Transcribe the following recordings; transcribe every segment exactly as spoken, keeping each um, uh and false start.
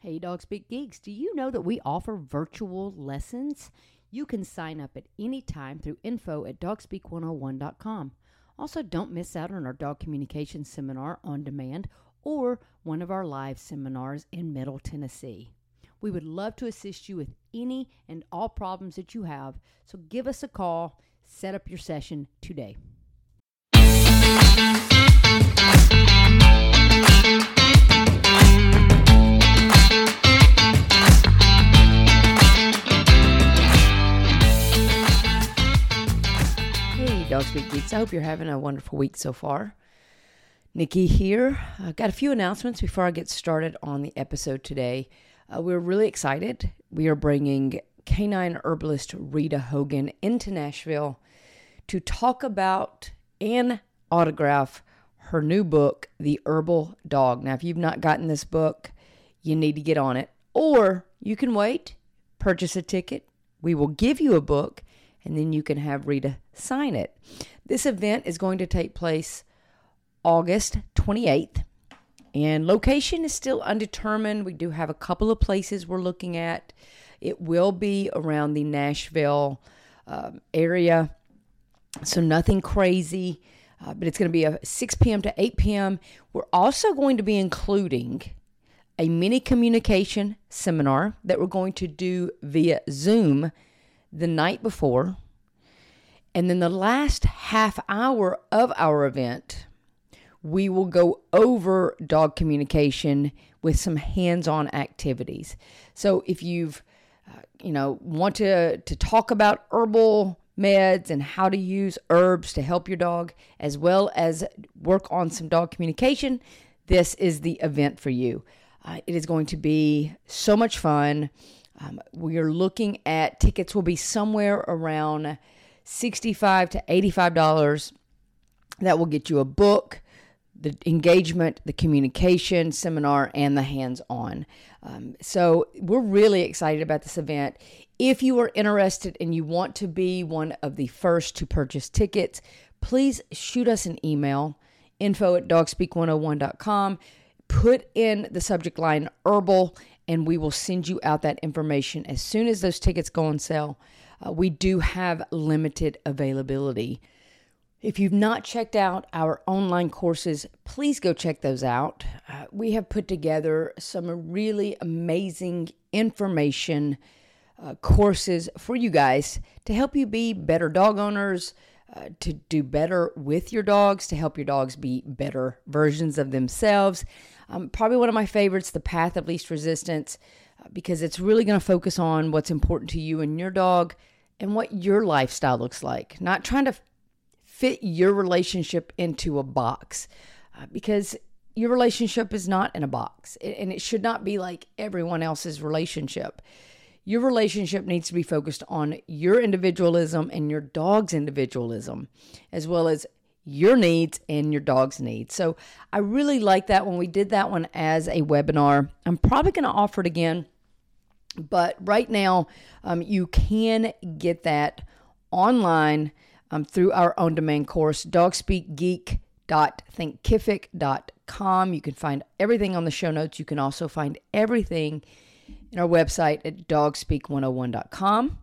Hey, Dog Speak Geeks, do you know that we offer virtual lessons? You can sign up at any time through info at dog speak one oh one dot com. Also, don't miss out on our dog communication seminar on demand or one of our live seminars in Middle Tennessee. We would love to assist you with any and all problems that you have, so give us a call, set up your session today. Dog Speak Geeks. I hope you're having a wonderful week so far. Nikki here. I've got a few announcements before I get started on the episode today. Uh, we're really excited. We are bringing canine herbalist Rita Hogan into Nashville to talk about and autograph her new book, The Herbal Dog. Now, if you've not gotten this book, you need to get on it. Or you can wait, purchase a ticket. We will give you a book, and then you can have Rita sign it. This event is going to take place August twenty-eighth, and location is still undetermined. We do have a couple of places we're looking at. It will be around the Nashville um, area, so nothing crazy, uh, but it's going to be a six p.m. to eight p.m. We're also going to be including a mini communication seminar that we're going to do via Zoom the night before. And then the last half hour of our event, we will go over dog communication with some hands-on activities. So if you've, uh, you know, want to, to talk about herbal meds and how to use herbs to help your dog, as well as work on some dog communication, this is the event for you. Uh, it is going to be so much fun. Um, we are looking at tickets will be somewhere around sixty-five to eighty-five dollars. That will get you a book, the engagement, the communication seminar, and the hands-on. Um, so we're really excited about this event. If you are interested and you want to be one of the first to purchase tickets, please shoot us an email, info at dog speak one oh one dot com. Put in the subject line herbal, and we will send you out that information as soon as those tickets go on sale. Uh, we do have limited availability. If you've not checked out our online courses, please go check those out. Uh, we have put together some really amazing information uh, courses for you guys to help you be better dog owners, uh, to do better with your dogs, to help your dogs be better versions of themselves. Um, probably one of my favorites, The Path of Least Resistance, uh, because it's really going to focus on what's important to you and your dog and what your lifestyle looks like. Not trying to fit your relationship into a box, uh, because your relationship is not in a box, and it should not be like everyone else's relationship. Your relationship needs to be focused on your individualism and your dog's individualism, as well as your needs and your dog's needs. So I really like that when we did that one as a webinar. I'm probably going to offer it again, but right now um, you can get that online um, through our on-demand course, dog speak geek dot thinkific dot com. You can find everything on the show notes. You can also find everything in our website at dog speak one oh one dot com.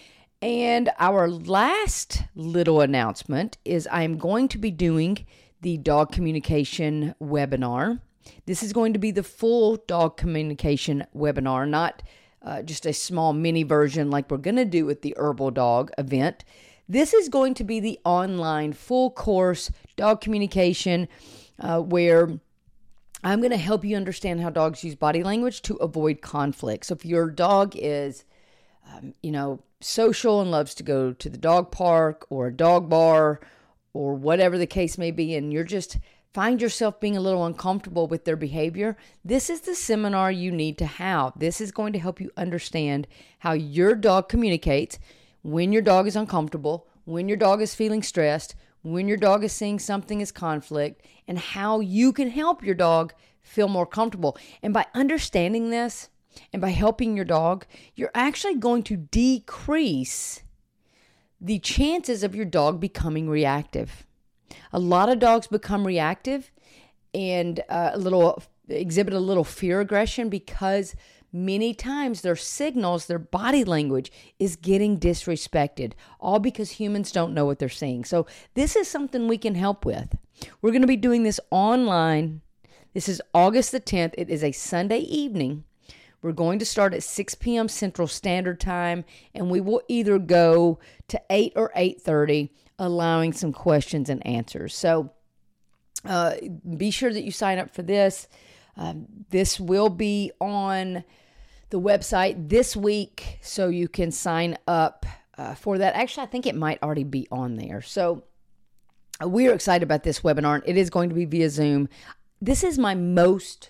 And our last little announcement is I'm going to be doing the dog communication webinar. This is going to be the full dog communication webinar, not uh, just a small mini version like we're going to do with the Herbal Dog event. This is going to be the online full course dog communication uh, where I'm going to help you understand how dogs use body language to avoid conflict. So if your dog is, um, you know, social and loves to go to the dog park or a dog bar or whatever the case may be, and you're just find yourself being a little uncomfortable with their behavior, this is the seminar you need to have. This is going to help you understand how your dog communicates when your dog is uncomfortable, when your dog is feeling stressed, when your dog is seeing something as conflict, and how you can help your dog feel more comfortable. And by understanding this and by helping your dog, you're actually going to decrease the chances of your dog becoming reactive. A lot of dogs become reactive and uh, a little exhibit a little fear aggression because many times their signals, their body language is getting disrespected, all because humans don't know what they're seeing. So this is something we can help with. We're going to be doing this online. This is August the tenth. It is a Sunday evening. We're going to start at six p.m. Central Standard Time, and we will either go to eight or eight thirty, allowing some questions and answers. So uh, be sure that you sign up for this. Um, this will be on the website this week, so you can sign up uh, for that. Actually, I think it might already be on there. So uh, we are excited about this webinar. It is going to be via Zoom. This is my most,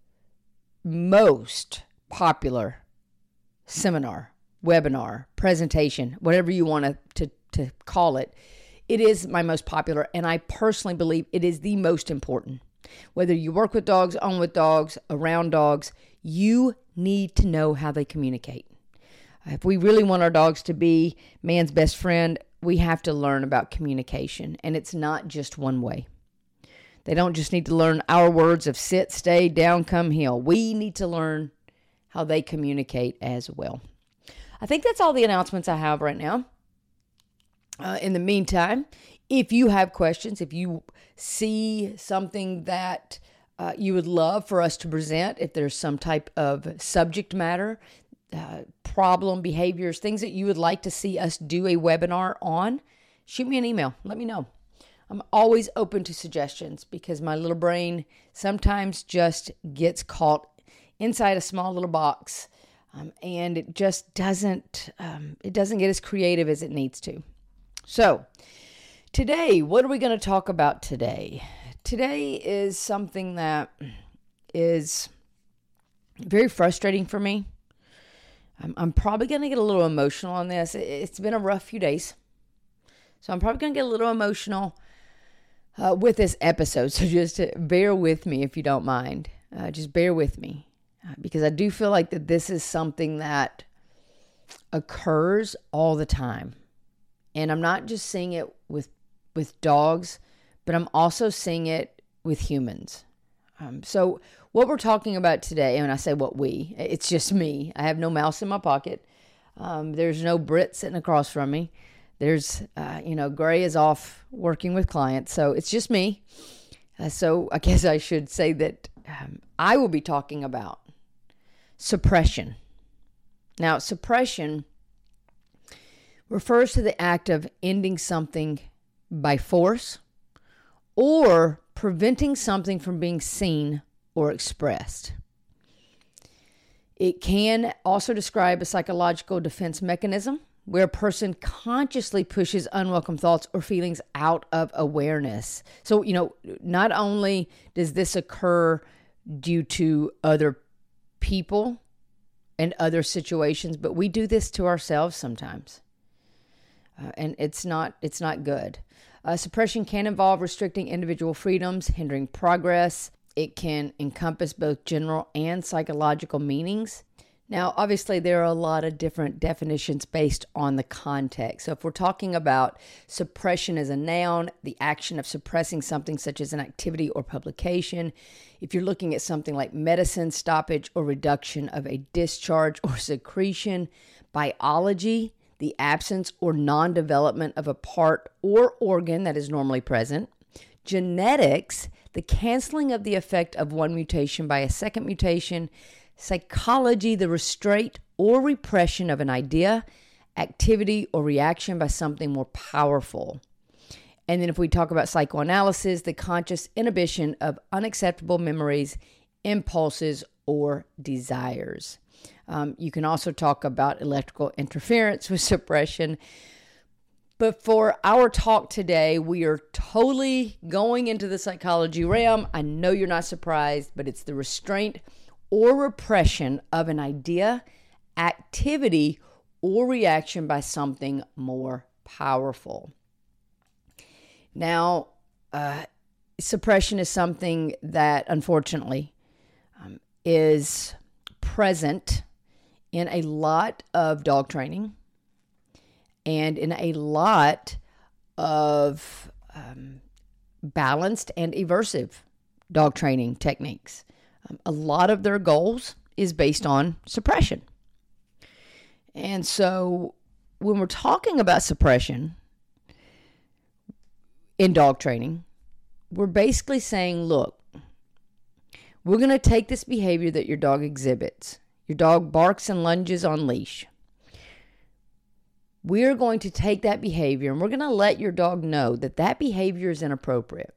most popular seminar, webinar, presentation, whatever you want to, to, to call it. It is my most popular, and I personally believe it is the most important. Whether you work with dogs, own with dogs, around dogs, you need to know how they communicate. If we really want our dogs to be man's best friend, we have to learn about communication, and it's not just one way. They don't just need to learn our words of sit, stay, down, come, heel. We need to learn how they communicate as well. I think that's all the announcements I have right now. Uh, in the meantime, if you have questions, if you see something that uh, you would love for us to present, if there's some type of subject matter, uh, problem, behaviors, things that you would like to see us do a webinar on, shoot me an email. Let me know. I'm always open to suggestions because my little brain sometimes just gets caught inside a small little box, um, and it just doesn't um, it doesn't get as creative as it needs to. So today, what are we going to talk about today? Today is something that is very frustrating for me. I'm, I'm probably going to get a little emotional on this. It's been a rough few days, so I'm probably going to get a little emotional uh, with this episode. So just bear with me if you don't mind. Uh, just bear with me uh, because I do feel like that this is something that occurs all the time. And I'm not just seeing it with with dogs, but I'm also seeing it with humans. Um, so what we're talking about today, and I say what we, it's just me. I have no mouse in my pocket. Um, there's no Brit sitting across from me. There's, uh, you know, Gray is off working with clients. So it's just me. Uh, so I guess I should say that um, I will be talking about suppression. Now, suppression refers to the act of ending something by force or preventing something from being seen or expressed. It can also describe a psychological defense mechanism where a person consciously pushes unwelcome thoughts or feelings out of awareness. So, you know, not only does this occur due to other people and other situations, but we do this to ourselves sometimes. Uh, and it's not it's not good. Uh, suppression can involve restricting individual freedoms, hindering progress. It can encompass both general and psychological meanings. Now, obviously, there are a lot of different definitions based on the context. So if we're talking about suppression as a noun, the action of suppressing something such as an activity or publication, if you're looking at something like medicine, stoppage or reduction of a discharge or secretion, biology, the absence or non-development of a part or organ that is normally present. Genetics, the canceling of the effect of one mutation by a second mutation. Psychology, the restraint or repression of an idea, activity, or reaction by something more powerful. And then if we talk about psychoanalysis, the conscious inhibition of unacceptable memories, impulses, or desires. Um, you can also talk about electrical interference with suppression. But for our talk today, we are totally going into the psychology realm. I know you're not surprised, but it's the restraint or repression of an idea, activity, or reaction by something more powerful. Now, uh, suppression is something that, unfortunately, um, is present in a lot of dog training and in a lot of um, balanced and aversive dog training techniques. Um, a lot of their goals is based on suppression. And so when we're talking about suppression in dog training, we're basically saying, look, we're going to take this behavior that your dog exhibits. Your dog barks and lunges on leash. We're going to take that behavior and we're going to let your dog know that that behavior is inappropriate.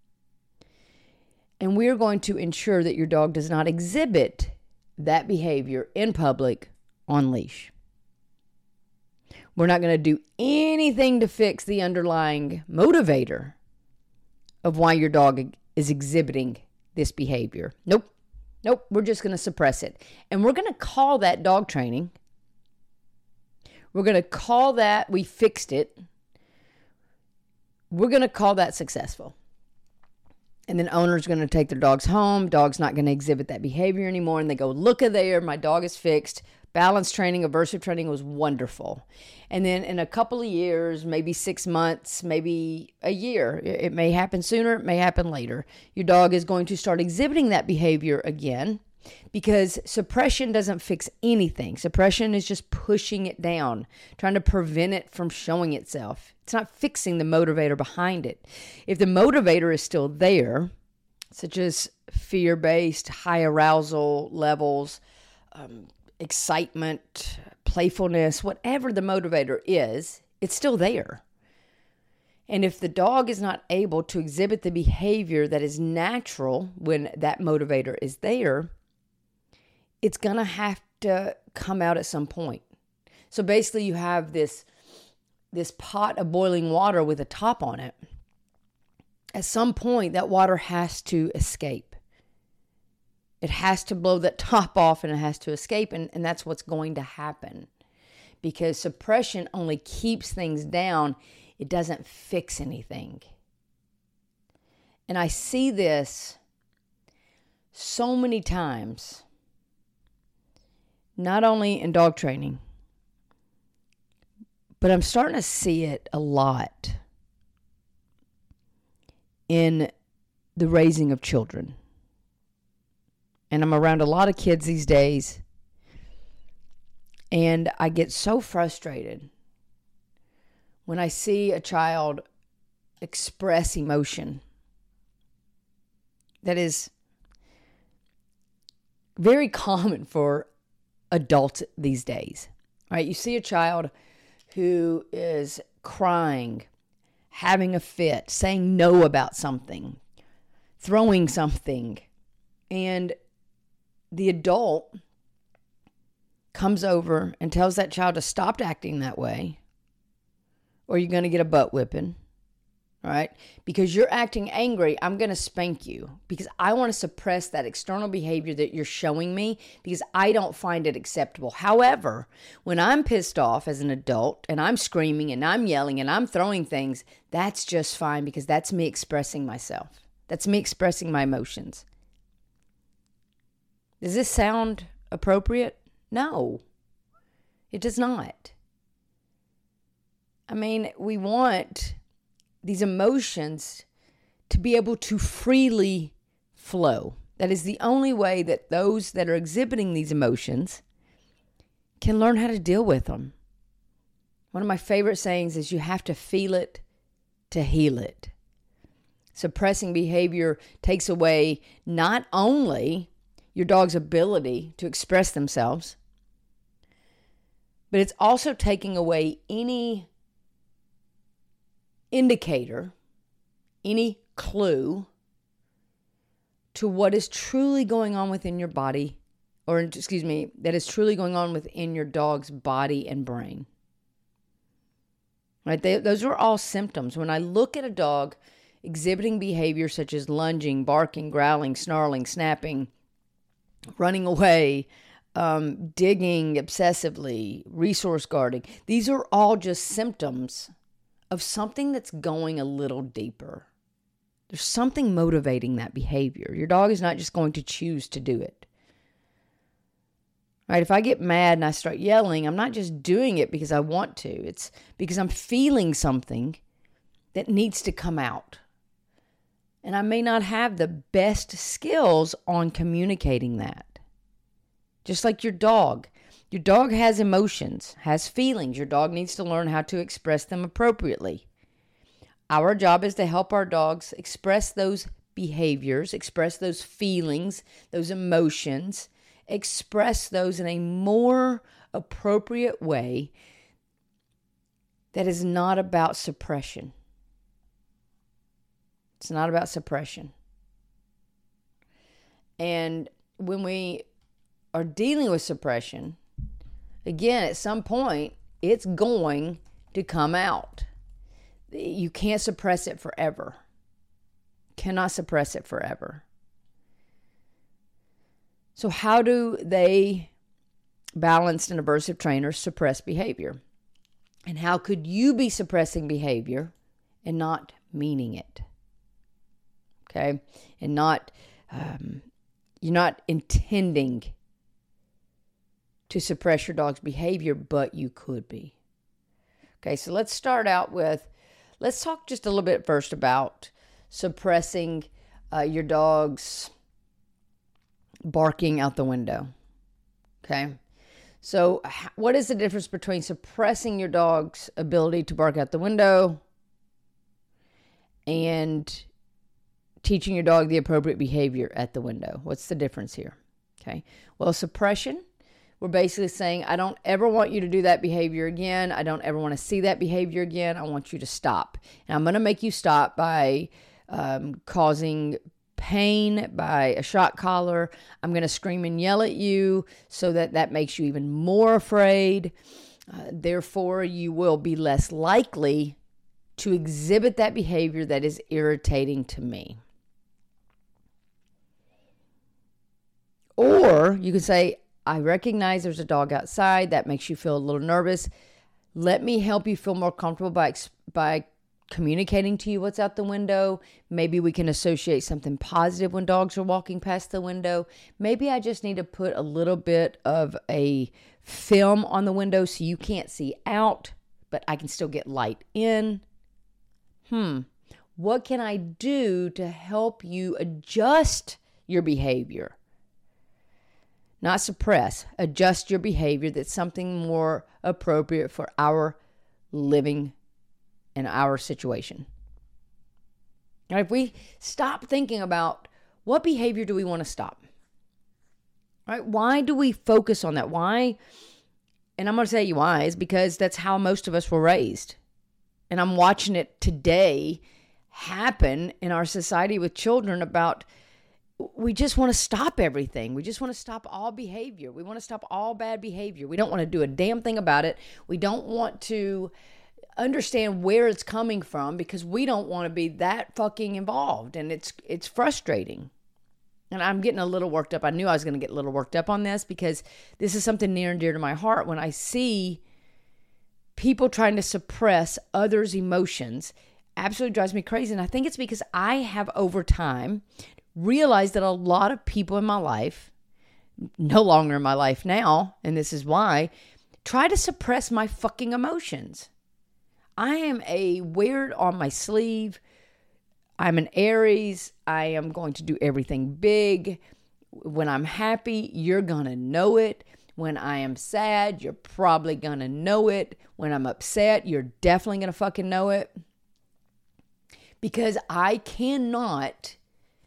And we're going to ensure that your dog does not exhibit that behavior in public on leash. We're not going to do anything to fix the underlying motivator of why your dog is exhibiting this behavior. Nope. Nope. We're just going to suppress it. And we're going to call that dog training. We're going to call that we fixed it. We're going to call that successful. And then owner's going to take their dogs home. Dog's not going to exhibit that behavior anymore. And they go, look at there, my dog is fixed. Balance training, aversive training was wonderful. And then in a couple of years, maybe six months, maybe a year, it may happen sooner, it may happen later. Your dog is going to start exhibiting that behavior again because suppression doesn't fix anything. Suppression is just pushing it down, trying to prevent it from showing itself. It's not fixing the motivator behind it. If the motivator is still there, such as fear-based, high arousal levels, um, excitement, playfulness, whatever the motivator is, it's still there. And if the dog is not able to exhibit the behavior that is natural when that motivator is there, it's going to have to come out at some point. So basically you have this, this pot of boiling water with a top on it. At some point, that water has to escape. It has to blow that top off and it has to escape. And, and that's what's going to happen. Because suppression only keeps things down. It doesn't fix anything. And I see this so many times, not only in dog training, but I'm starting to see it a lot in the raising of children. And I'm around a lot of kids these days. And I get so frustrated when I see a child express emotion that is very common for adults these days. Right? You see a child who is crying, having a fit, saying no about something, throwing something, and the adult comes over and tells that child to stop acting that way, or you're going to get a butt whipping, right? Because you're acting angry, I'm going to spank you because I want to suppress that external behavior that you're showing me because I don't find it acceptable. However, when I'm pissed off as an adult and I'm screaming and I'm yelling and I'm throwing things, that's just fine because that's me expressing myself. That's me expressing my emotions. Does this sound appropriate? No, it does not. I mean, we want these emotions to be able to freely flow. That is the only way that those that are exhibiting these emotions can learn how to deal with them. One of my favorite sayings is you have to feel it to heal it. Suppressing behavior takes away not only your dog's ability to express themselves, but it's also taking away any indicator, any clue to what is truly going on within your body, or excuse me, that is truly going on within your dog's body and brain. Right? They, those are all symptoms. When I look at a dog exhibiting behavior such as lunging, barking, growling, snarling, snapping, running away, um, digging obsessively, resource guarding. These are all just symptoms of something that's going a little deeper. There's something motivating that behavior. Your dog is not just going to choose to do it. Right? If I get mad and I start yelling, I'm not just doing it because I want to. It's because I'm feeling something that needs to come out. And I may not have the best skills on communicating that. Just like your dog. Your dog has emotions, has feelings. Your dog needs to learn how to express them appropriately. Our job is to help our dogs express those behaviors, express those feelings, those emotions, express those in a more appropriate way that is not about suppression. It's not about suppression. And when we are dealing with suppression, again, at some point, it's going to come out. You can't suppress it forever. Cannot suppress it forever. So how do they, balanced and aversive trainers, suppress behavior? And how could you be suppressing behavior and not meaning it? Okay? And not, um, you're not intending to suppress your dog's behavior, but you could be. Okay, so let's start out with, let's talk just a little bit first about suppressing uh, your dog's barking out the window. Okay, so what is the difference between suppressing your dog's ability to bark out the window and teaching your dog the appropriate behavior at the window? What's the difference here? Okay, well, suppression, we're basically saying, I don't ever want you to do that behavior again. I don't ever want to see that behavior again. I want you to stop. And I'm going to make you stop by um, causing pain, by a shock collar. I'm going to scream and yell at you so that that makes you even more afraid. Uh, therefore, you will be less likely to exhibit that behavior that is irritating to me. Or you could say, I recognize there's a dog outside. That makes you feel a little nervous. Let me help you feel more comfortable by by communicating to you what's out the window. Maybe we can associate something positive when dogs are walking past the window. Maybe I just need to put a little bit of a film on the window so you can't see out, but I can still get light in. Hmm. What can I do to help you adjust your behavior? Not suppress, adjust your behavior that's something more appropriate for our living and our situation. Now, if we stop thinking about what behavior do we want to stop, right? Why do we focus on that? Why? And I'm going to tell you why is because that's how most of us were raised. And I'm watching it today happen in our society with children about we just want to stop everything. We just want to stop all behavior. We want to stop all bad behavior. We don't want to do a damn thing about it. We don't want to understand where it's coming from because we don't want to be that fucking involved. And it's it's frustrating. And I'm getting a little worked up. I knew I was going to get a little worked up on this because this is something near and dear to my heart. When I see people trying to suppress others' emotions, absolutely drives me crazy. And I think it's because I have over time realized that a lot of people in my life, no longer in my life now, and this is why, try to suppress my fucking emotions. I am a weird on my sleeve. I'm an Aries. I am going to do everything big. When I'm happy, you're going to know it. When I am sad, you're probably going to know it. When I'm upset, you're definitely going to fucking know it. Because I cannot...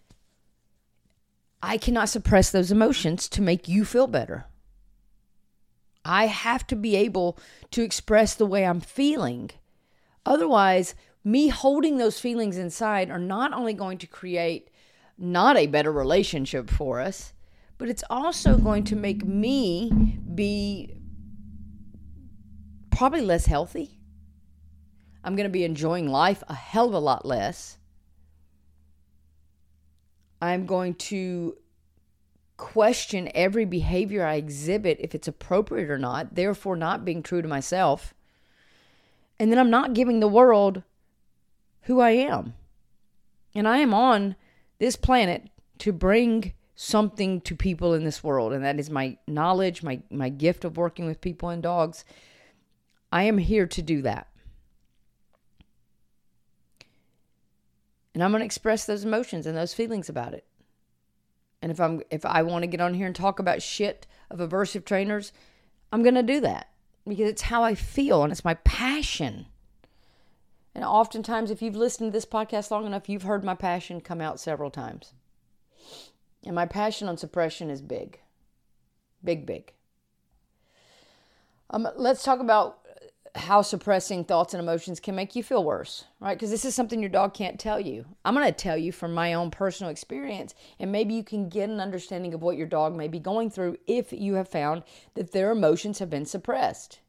I cannot suppress those emotions to make you feel better. I have to be able to express the way I'm feeling. Otherwise, me holding those feelings inside are not only going to create not a better relationship for us, but it's also going to make me be probably less healthy. I'm going to be enjoying life a hell of a lot less. I'm going to question every behavior I exhibit if it's appropriate or not, therefore not being true to myself. And then I'm not giving the world who I am. And I am on this planet to bring something to people in this world, and that is my knowledge, my, my gift of working with people and dogs. I am here to do that. And I'm going to express those emotions and those feelings about it. And if I'm if I want to get on here and talk about shit of aversive trainers, I'm going to do that because it's how I feel and it's my passion. And oftentimes, if you've listened to this podcast long enough, you've heard my passion come out several times. And my passion on suppression is big. Big, big. Um, let's talk about how suppressing thoughts and emotions can make you feel worse, right? Because this is something your dog can't tell you. I'm going to tell you from my own personal experience, and maybe you can get an understanding of what your dog may be going through if you have found that their emotions have been suppressed.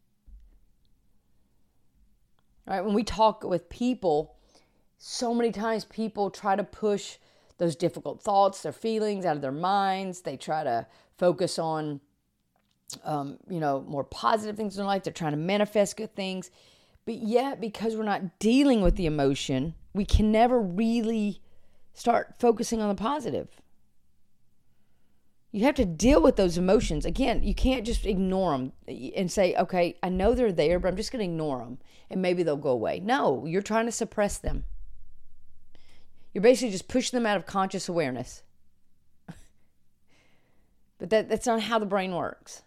Right? When we talk with people, so many times people try to push those difficult thoughts, their feelings out of their minds. They try to focus on Um, you know, more positive things in life. They're trying to manifest good things. But yet, because we're not dealing with the emotion, we can never really start focusing on the positive. You have to deal with those emotions. Again, you can't just ignore them and say, okay, I know they're there, but I'm just going to ignore them and maybe they'll go away. No, you're trying to suppress them. You're basically just pushing them out of conscious awareness. But that, that's not how the brain works.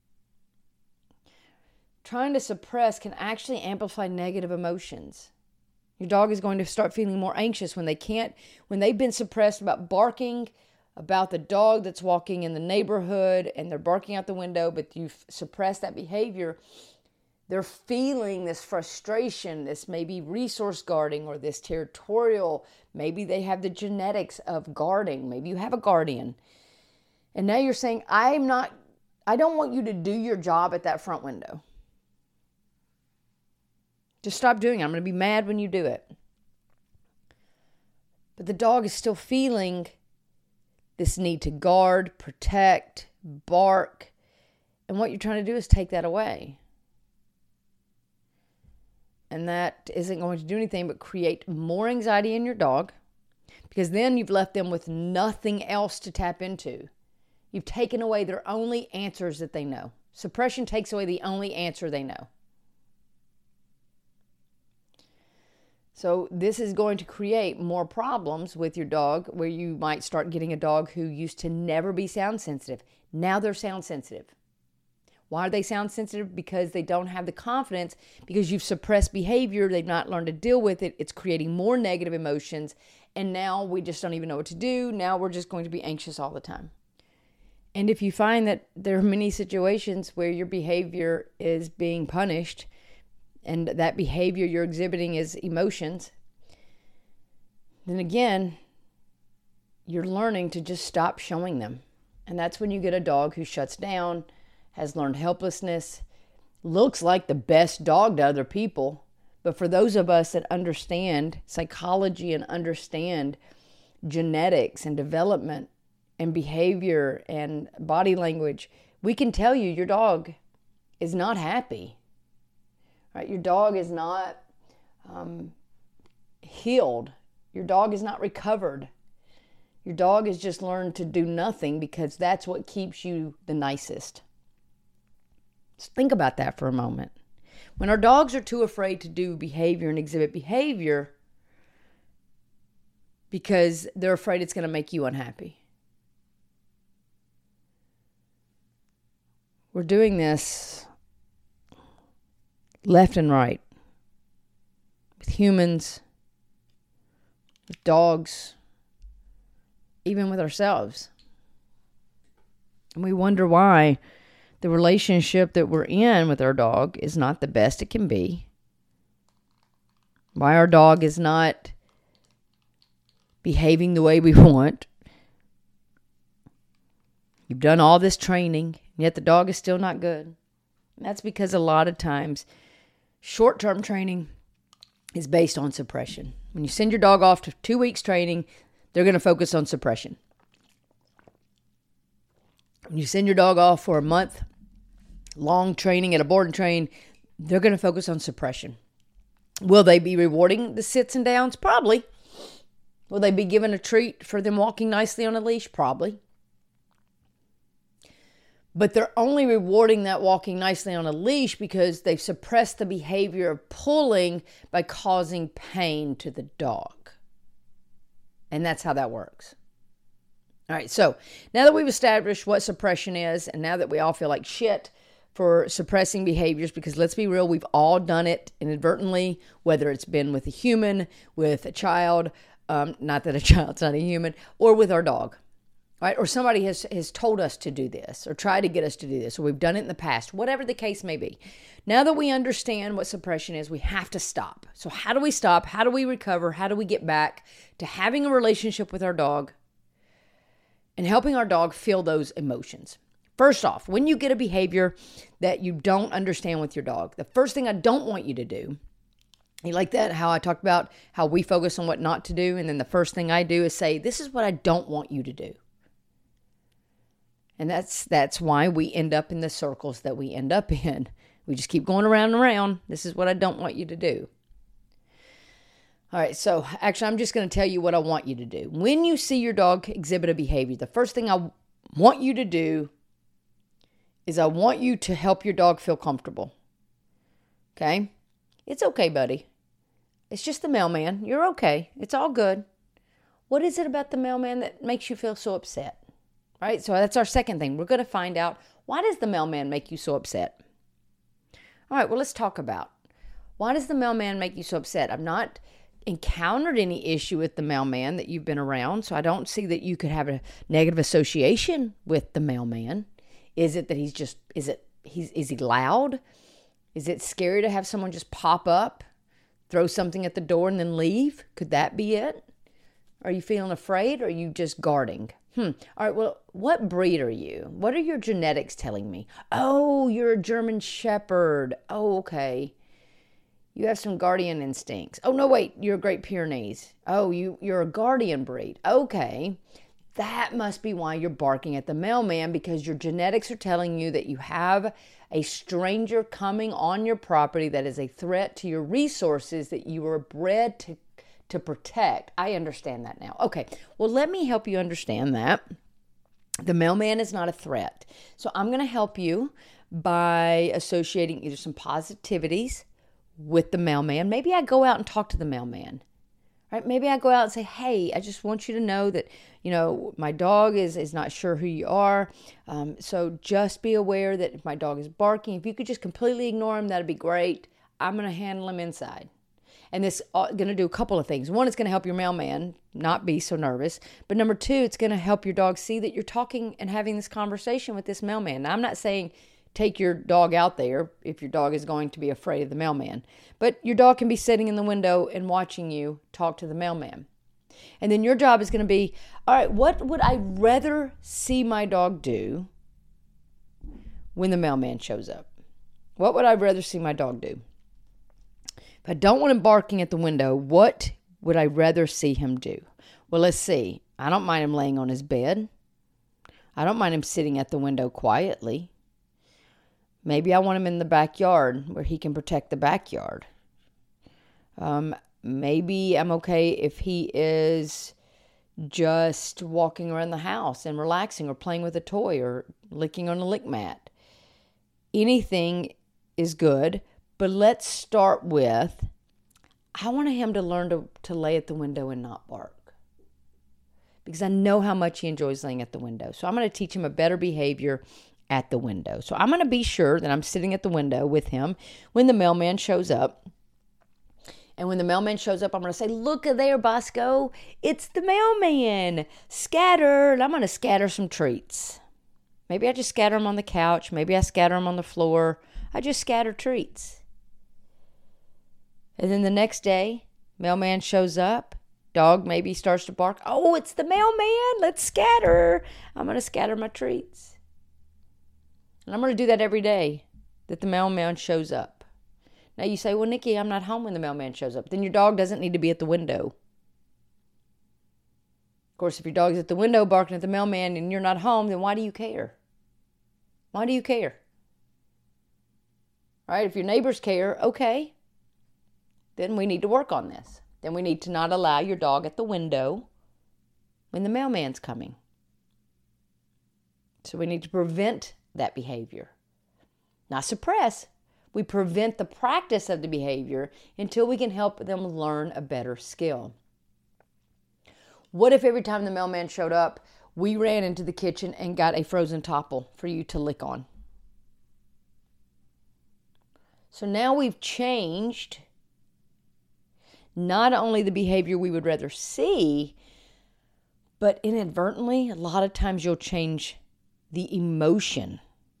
Trying to suppress can actually amplify negative emotions. Your dog is going to start feeling more anxious when they can't, when they've been suppressed about barking, about the dog that's walking in the neighborhood and they're barking out the window, but you've suppressed that behavior. They're feeling this frustration, this maybe resource guarding or this territorial. Maybe they have the genetics of guarding. Maybe you have a guardian. And now you're saying, I'm not, I don't want you to do your job at that front window. Just stop doing it. I'm going to be mad when you do it. But the dog is still feeling this need to guard, protect, bark. And what you're trying to do is take that away. And that isn't going to do anything but create more anxiety in your dog, because then you've left them with nothing else to tap into. You've taken away their only answers that they know. Suppression takes away the only answer they know. So this is going to create more problems with your dog, where you might start getting a dog who used to never be sound sensitive. Now they're sound sensitive. Why are they sound sensitive? Because they don't have the confidence, because you've suppressed behavior. They've not learned to deal with it. It's creating more negative emotions. And now we just don't even know what to do. Now we're just going to be anxious all the time. And if you find that there are many situations where your behavior is being punished, and that behavior you're exhibiting is emotions, then again, you're learning to just stop showing them. And that's when you get a dog who shuts down, has learned helplessness, looks like the best dog to other people. But for those of us that understand psychology and understand genetics and development and behavior and body language, we can tell you your dog is not happy. Right? Your dog is not um, healed. Your dog is not recovered. Your dog has just learned to do nothing because that's what keeps you the nicest. Just think about that for a moment. When our dogs are too afraid to do behavior and exhibit behavior because they're afraid it's going to make you unhappy. We're doing this left and right, with humans, with dogs, even with ourselves. And we wonder why the relationship that we're in with our dog is not the best it can be. Why our dog is not behaving the way we want. You've done all this training, yet the dog is still not good. And that's because a lot of times short-term training is based on suppression. When you send your dog off to two weeks training, they're going to focus on suppression. When you send your dog off for a month long training at a board and train, they're going to focus on suppression. Will they be rewarding the sits and downs? Probably. Will they be given a treat for them walking nicely on a leash? Probably. But they're only rewarding that walking nicely on a leash because they've suppressed the behavior of pulling by causing pain to the dog. And that's how that works. All right, so now that we've established what suppression is, and now that we all feel like shit for suppressing behaviors, because let's be real, we've all done it inadvertently, whether it's been with a human, with a child, um, not that a child's not a human, or with our dog, right? Or somebody has, has told us to do this, or tried to get us to do this, or we've done it in the past, whatever the case may be. Now that we understand what suppression is, we have to stop. So how do we stop? How do we recover? How do we get back to having a relationship with our dog and helping our dog feel those emotions? First off, when you get a behavior that you don't understand with your dog, the first thing I don't want you to do, you like that, how I talked about how we focus on what not to do, and then the first thing I do is say, this is what I don't want you to do. And that's that's why we end up in the circles that we end up in. We just keep going around and around. This is what I don't want you to do. All right, so actually, I'm just going to tell you what I want you to do. When you see your dog exhibit a behavior, the first thing I want you to do is I want you to help your dog feel comfortable. Okay? It's okay, buddy. It's just the mailman. You're okay. It's all good. What is it about the mailman that makes you feel so upset? Right? So that's our second thing. We're going to find out, why does the mailman make you so upset? All right, well, let's talk about, why does the mailman make you so upset? I've not encountered any issue with the mailman that you've been around, so I don't see that you could have a negative association with the mailman. Is it that he's just, is it, he's, is he loud? Is it scary to have someone just pop up, throw something at the door and then leave? Could that be it? Are you feeling afraid, or are you just guarding? Hmm. All right, well, what breed are you? What are your genetics telling me? Oh, you're a German Shepherd. Oh, okay. You have some guardian instincts. Oh, no, wait, you're a Great Pyrenees. Oh, you, you're a guardian breed. Okay. That must be why you're barking at the mailman, because your genetics are telling you that you have a stranger coming on your property that is a threat to your resources that you were bred to, to protect. I understand that now. Okay, well, let me help you understand that. The mailman is not a threat. So I'm going to help you by associating either some positivities with the mailman. Maybe I go out and talk to the mailman. Right? Maybe I go out and say, hey, I just want you to know that, you know, my dog is, is not sure who you are. Um, so just be aware that if my dog is barking, if you could just completely ignore him, that'd be great. I'm going to handle him inside. And this is going to do a couple of things. One, it's going to help your mailman not be so nervous. But number two, it's going to help your dog see that you're talking and having this conversation with this mailman. Now, I'm not saying take your dog out there if your dog is going to be afraid of the mailman. But your dog can be sitting in the window and watching you talk to the mailman. And then your job is going to be, all right, what would I rather see my dog do when the mailman shows up? What would I rather see my dog do? If I don't want him barking at the window, what would I rather see him do? Well, let's see. I don't mind him laying on his bed. I don't mind him sitting at the window quietly. Maybe I want him in the backyard where he can protect the backyard. Um, maybe I'm okay if he is just walking around the house and relaxing, or playing with a toy, or licking on a lick mat. Anything is good, but let's start with, I want him to learn to, to lay at the window and not bark, because I know how much he enjoys laying at the window. So I'm going to teach him a better behavior at the window. So I'm going to be sure that I'm sitting at the window with him when the mailman shows up. And when the mailman shows up, I'm going to say, look there, Bosco. It's the mailman. Scatter. And I'm going to scatter some treats. Maybe I just scatter them on the couch. Maybe I scatter them on the floor. I just scatter treats. And then the next day, mailman shows up. Dog maybe starts to bark. Oh, it's the mailman. Let's scatter. I'm going to scatter my treats. And I'm going to do that every day that the mailman shows up. Now you say, well, Nikki, I'm not home when the mailman shows up. Then your dog doesn't need to be at the window. Of course, if your dog's at the window barking at the mailman and you're not home, then why do you care? Why do you care? All right, if your neighbors care, okay. Then we need to work on this. Then we need to not allow your dog at the window when the mailman's coming. So we need to prevent that behavior. Not suppress. We prevent the practice of the behavior until we can help them learn a better skill. What if every time the mailman showed up, we ran into the kitchen and got a frozen topple for you to lick on? So now we've changed not only the behavior we would rather see, but inadvertently, a lot of times you'll change the emotion,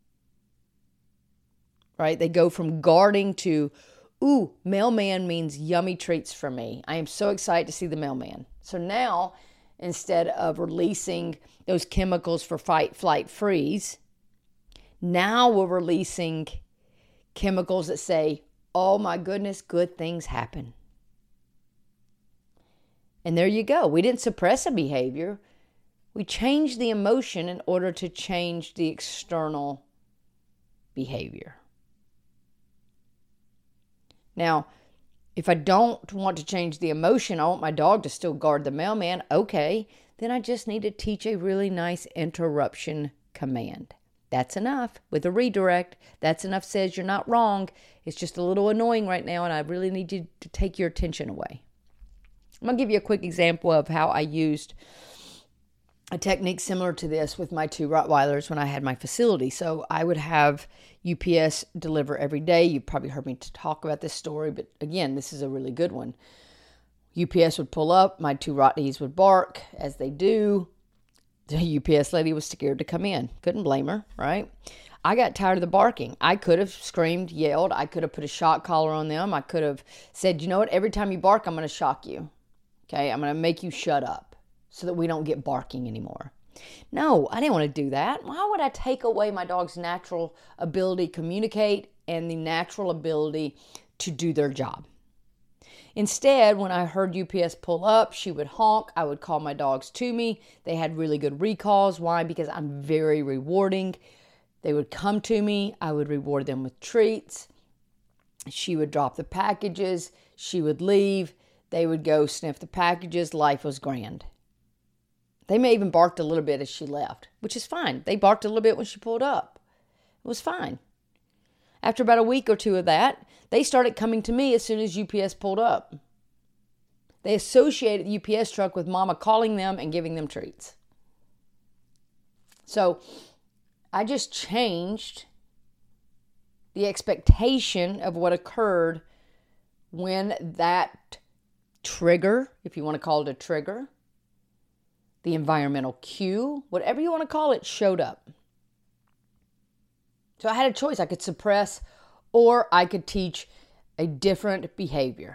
right? They go from guarding to, ooh, mailman means yummy treats for me. I am so excited to see the mailman. So now, instead of releasing those chemicals for fight, flight, freeze, now we're releasing chemicals that say, oh my goodness, good things happen. And there you go. We didn't suppress a behavior. We changed the emotion in order to change the external behavior. Now, if I don't want to change the emotion, I want my dog to still guard the mailman, okay, then I just need to teach a really nice interruption command. That's enough. With a redirect, that's enough says you're not wrong. It's just a little annoying right now, and I really need you to take your attention away. I'm going to give you a quick example of how I used a technique similar to this with my two Rottweilers when I had my facility. So I would have U P S deliver every day. You've probably heard me talk about this story, but again, this is a really good one. U P S would pull up, my two Rotties would bark, as they do. The U P S lady was scared to come in. Couldn't blame her, right? I got tired of the barking. I could have screamed, yelled. I could have put a shock collar on them. I could have said, you know what, every time you bark, I'm going to shock you. Okay, I'm going to make you shut up so that we don't get barking anymore. No, I didn't want to do that. Why would I take away my dog's natural ability to communicate and the natural ability to do their job? Instead, when I heard U P S pull up, she would honk. I would call my dogs to me. They had really good recalls. Why? Because I'm very rewarding. They would come to me. I would reward them with treats. She would drop the packages. She would leave. They would go sniff the packages. Life was grand. They may even barked a little bit as she left, which is fine. They barked a little bit when she pulled up. It was fine. After about a week or two of that, they started coming to me as soon as U P S pulled up. They associated the U P S truck with mama calling them and giving them treats. So I just changed the expectation of what occurred when that trigger, if you want to call it a trigger, the environmental cue, whatever you want to call it, showed up. So I had a choice. I could suppress or I could teach a different behavior.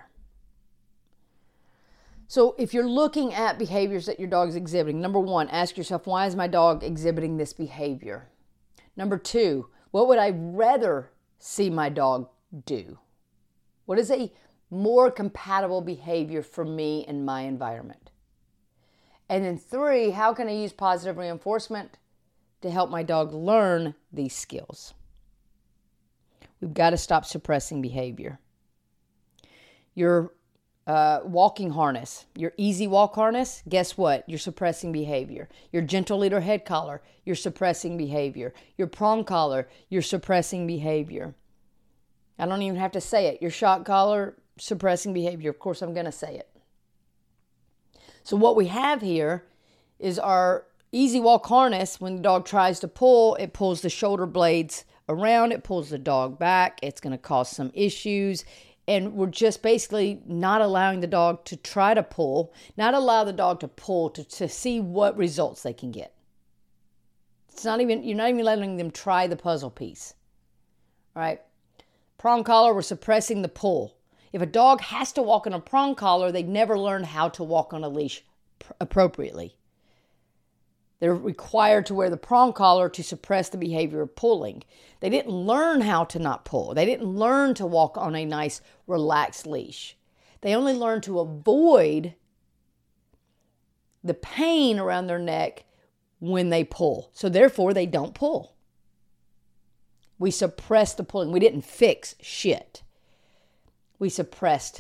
So if you're looking at behaviors that your dog's exhibiting, number one, ask yourself, why is my dog exhibiting this behavior? Number two, what would I rather see my dog do? What is a more compatible behavior for me in my environment? And then three, how can I use positive reinforcement to help my dog learn these skills? We've got to stop suppressing behavior. Your uh, walking harness, your easy walk harness, guess what? You're suppressing behavior. Your gentle leader head collar, you're suppressing behavior. Your prong collar, you're suppressing behavior. I don't even have to say it. Your shock collar, suppressing behavior. Of course, I'm going to say it. So what we have here is our easy walk harness. When the dog tries to pull, it pulls the shoulder blades around, it pulls the dog back. It's going to cause some issues. And we're just basically not allowing the dog to try to pull, not allow the dog to pull to, to see what results they can get. It's not even, you're not even letting them try the puzzle piece. All right? Prong collar, we're suppressing the pull. If a dog has to walk on a prong collar, they never learn how to walk on a leash pr- appropriately. They're required to wear the prong collar to suppress the behavior of pulling. They didn't learn how to not pull. They didn't learn to walk on a nice, relaxed leash. They only learned to avoid the pain around their neck when they pull. So therefore, they don't pull. We suppressed the pulling. We didn't fix shit. We suppressed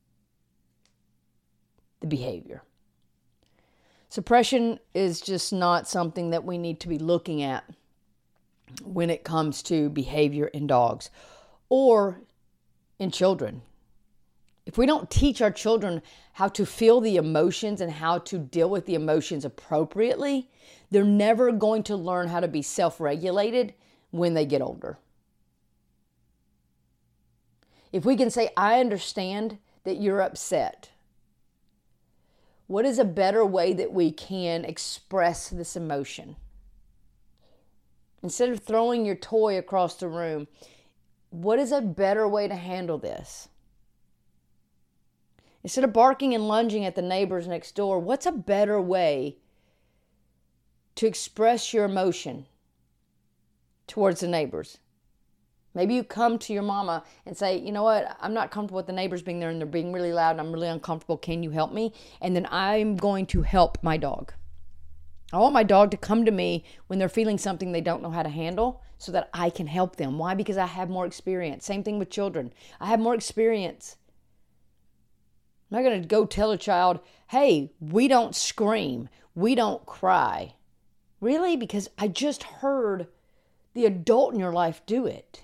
the behavior. Suppression is just not something that we need to be looking at when it comes to behavior in dogs or in children. If we don't teach our children how to feel the emotions and how to deal with the emotions appropriately, they're never going to learn how to be self-regulated when they get older. If we can say, I understand that you're upset, what is a better way that we can express this emotion? Instead of throwing your toy across the room, what is a better way to handle this? Instead of barking and lunging at the neighbors next door, what's a better way to express your emotion towards the neighbors? Maybe you come to your mama and say, you know what, I'm not comfortable with the neighbors being there and they're being really loud and I'm really uncomfortable. Can you help me? And then I'm going to help my dog. I want my dog to come to me when they're feeling something they don't know how to handle so that I can help them. Why? Because I have more experience. Same thing with children. I have more experience. I'm not going to go tell a child, hey, we don't scream. We don't cry. Really? Because I just heard the adult in your life do it.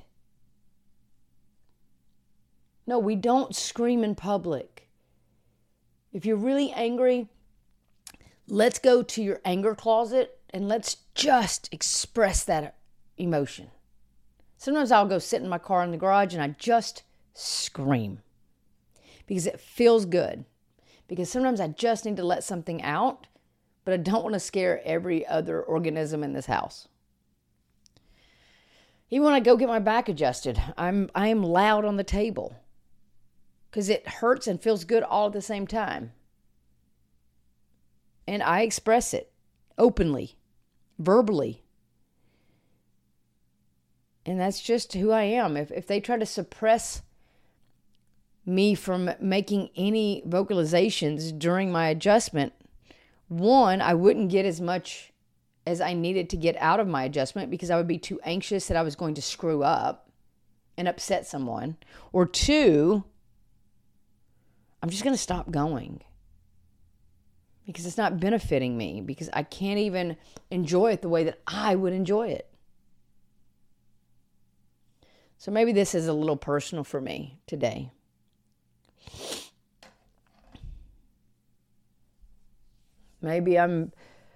No, we don't scream in public. If you're really angry, let's go to your anger closet and let's just express that emotion. Sometimes I'll go sit in my car in the garage and I just scream because it feels good. Because sometimes I just need to let something out, but I don't want to scare every other organism in this house. Even when I go get my back adjusted, I'm I am loud on the table because it hurts and feels good all at the same time. And I express it openly, verbally. And that's just who I am. If if they try to suppress me from making any vocalizations during my adjustment, one, I wouldn't get as much as I needed to get out of my adjustment because I would be too anxious that I was going to screw up and upset someone. Or two, I'm just going to stop going because it's not benefiting me, because I can't even enjoy it the way that I would enjoy it. So maybe this is a little personal for me today. Maybe I'm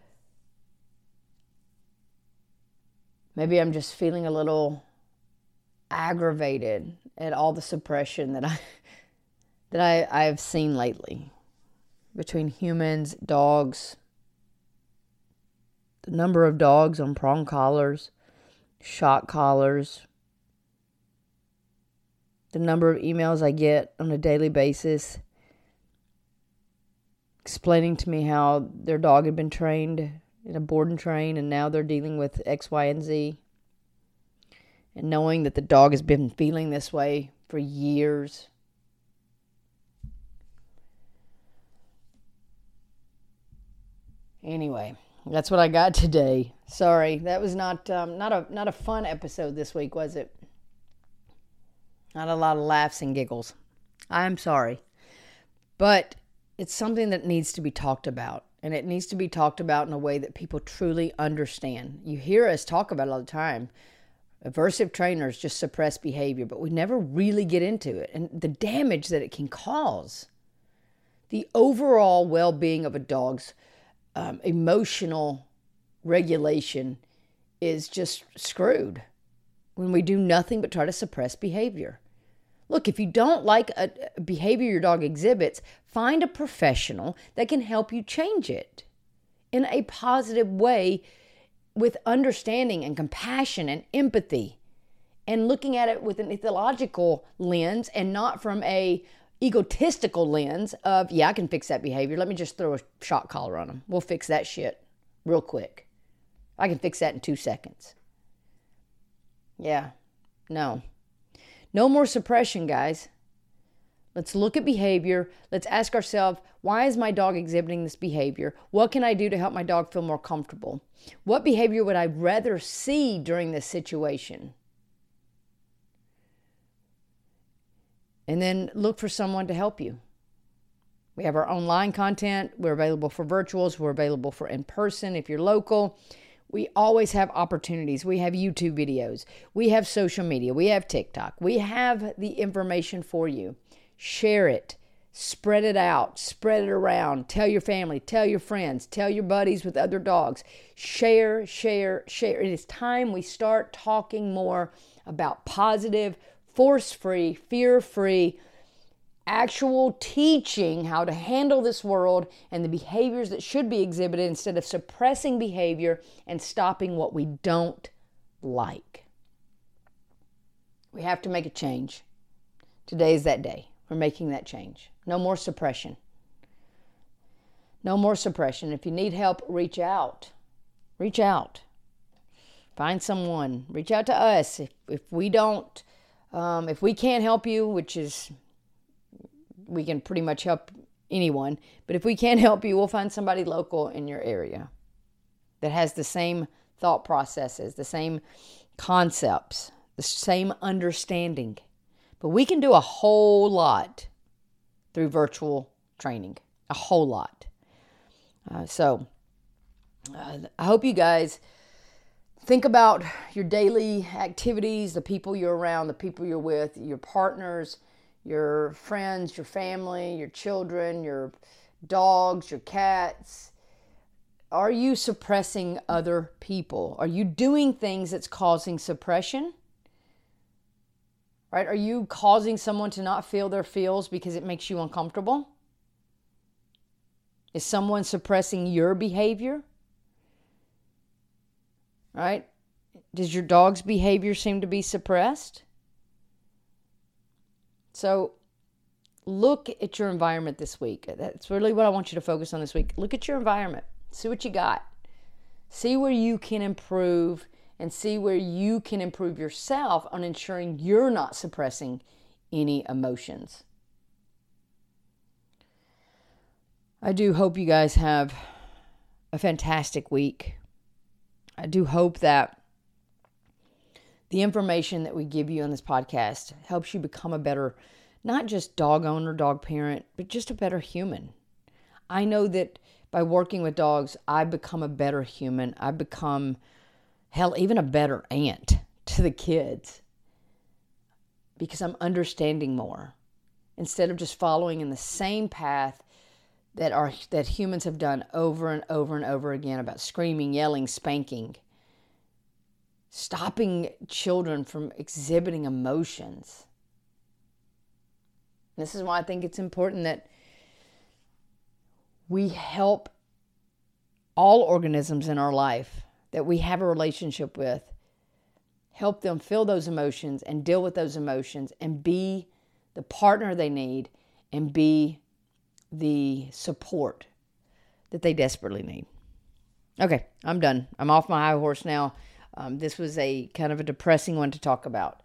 maybe I'm just feeling a little aggravated at all the suppression that I that I, I've seen lately between humans, dogs, the number of dogs on prong collars, shock collars, the number of emails I get on a daily basis explaining to me how their dog had been trained in a board and train and now they're dealing with X, Y, and Z. And knowing that the dog has been feeling this way for years. Anyway, that's what I got today. Sorry, that was not um, not a not a fun episode this week, was it? Not a lot of laughs and giggles. I'm sorry. But it's something that needs to be talked about. And it needs to be talked about in a way that people truly understand. You hear us talk about it all the time. Aversive trainers just suppress behavior, but we never really get into it. And the damage that it can cause. The overall well-being of a dog's um, emotional regulation is just screwed when we do nothing but try to suppress behavior. Look, if you don't like a behavior your dog exhibits, find a professional that can help you change it in a positive way with understanding and compassion and empathy and looking at it with an ethological lens and not from a egotistical lens of, yeah, I can fix that behavior. Let me just throw a shock collar on them. We'll fix that shit real quick. I can fix that in two seconds. Yeah, no. No more suppression, guys. Let's look at behavior. Let's ask ourselves, why is my dog exhibiting this behavior? What can I do to help my dog feel more comfortable? What behavior would I rather see during this situation? And then look for someone to help you. We have our online content. We're available for virtuals. We're available for in-person if you're local. We always have opportunities. We have YouTube videos. We have social media. We have TikTok. We have the information for you. Share it. Spread it out. Spread it around. Tell your family. Tell your friends. Tell your buddies with other dogs. Share, share, share. It is time we start talking more about positive, force-free, fear-free, actual teaching how to handle this world and the behaviors that should be exhibited instead of suppressing behavior and stopping what we don't like. We have to make a change. Today is that day. We're making that change. No more suppression. No more suppression. If you need help, reach out. Reach out. Find someone. Reach out to us. If, if we don't, um, if we can't help you, which is we can pretty much help anyone. But if we can't help you, we'll find somebody local in your area that has the same thought processes, the same concepts, the same understanding. But we can do a whole lot through virtual training, a whole lot. Uh, so uh, I hope you guys think about your daily activities, the people you're around, the people you're with, your partners, your friends, your family, your children, your dogs, your cats. Are you suppressing other people? Are you doing things that's causing suppression? Right? Are you causing someone to not feel their feels because it makes you uncomfortable? Is someone suppressing your behavior? Right? Does your dog's behavior seem to be suppressed? So look at your environment this week. That's really what I want you to focus on this week. Look at your environment. See what you got. See where you can improve and see where you can improve yourself on ensuring you're not suppressing any emotions. I do hope you guys have a fantastic week. I do hope that the information that we give you on this podcast helps you become a better, not just dog owner, dog parent, but just a better human. I know that by working with dogs, I've become a better human. I've become, hell, even a better aunt to the kids because I'm understanding more instead of just following in the same path that are that humans have done over and over and over again about screaming, yelling, spanking. Stopping children from exhibiting emotions. This is why I think it's important that we help all organisms in our life that we have a relationship with, help them feel those emotions and deal with those emotions and be the partner they need and be the support that they desperately need. Okay, I'm done. I'm off my high horse now. Um, this was a kind of a depressing one to talk about.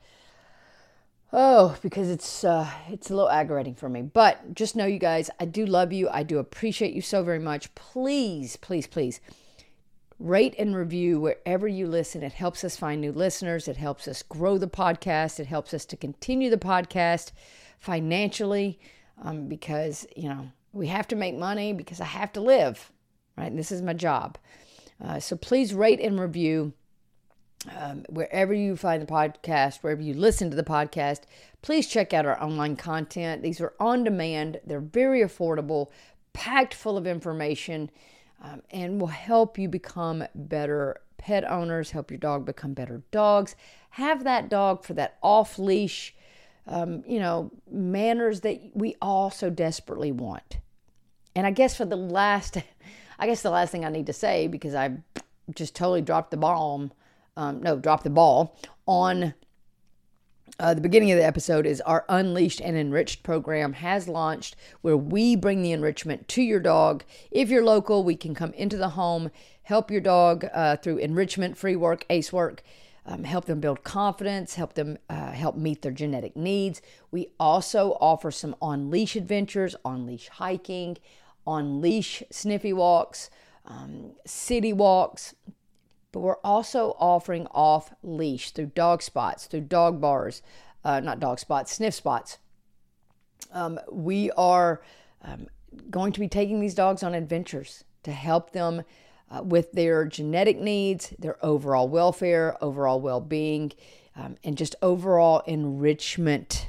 Oh, because it's uh, it's a little aggravating for me. But just know, you guys, I do love you. I do appreciate you so very much. Please, please, please rate and review wherever you listen. It helps us find new listeners. It helps us grow the podcast. It helps us to continue the podcast financially um, because, you know, we have to make money because I have to live, right? And this is my job. Uh, so please rate and review. Um, wherever you find the podcast, wherever you listen to the podcast, please check out our online content. These are on demand. They're very affordable, packed full of information, um, and will help you become better pet owners, help your dog become better dogs, have that dog for that off-leash, um, you know, manners that we all so desperately want. And I guess for the last, I guess the last thing I need to say, because I just totally dropped the bomb, Um, no, drop the ball on uh, the beginning of the episode is our Unleashed and Enriched program has launched where we bring the enrichment to your dog. If you're local, we can come into the home, help your dog uh, through enrichment, free work, ACE work, um, help them build confidence, help them uh, help meet their genetic needs. We also offer some on-leash adventures, on-leash hiking, on-leash sniffy walks, um, city walks. But we're also offering off-leash through dog spots, through dog bars, uh, not dog spots, sniff spots. Um, we are um, going to be taking these dogs on adventures to help them uh, with their genetic needs, their overall welfare, overall well-being, um, and just overall enrichment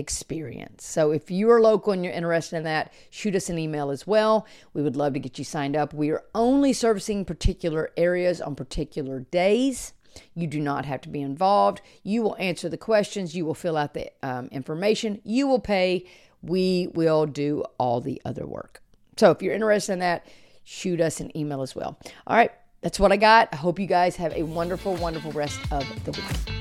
experience. So if you are local and you're interested in that, shoot us an email as well. We would love to get you signed up. We are only servicing particular areas on particular days. You do not have to be involved. You will answer the questions. You will fill out the um, information. You will pay. We will do all the other work. So if you're interested in that, shoot us an email as well. All right, that's what I got. I hope you guys have a wonderful, wonderful rest of the week.